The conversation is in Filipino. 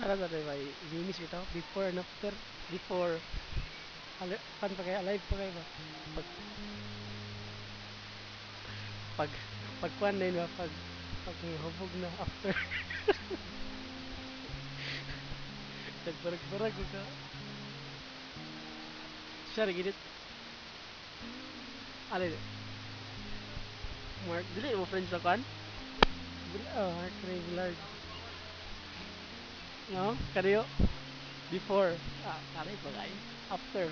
para sa diba, linis ito, before and after, before, pan pa kayo, alive pa kayo ba? Pag, pag, pagkuhan na yun ba, pag hubog na, after, nagbarag-barag ko ka, siya, ginit, alin, Mark, dili mo friends sa kan? Oh, Mark Ray Villard. No? Kanayo? Before. Ah, kanay pa kayo. After.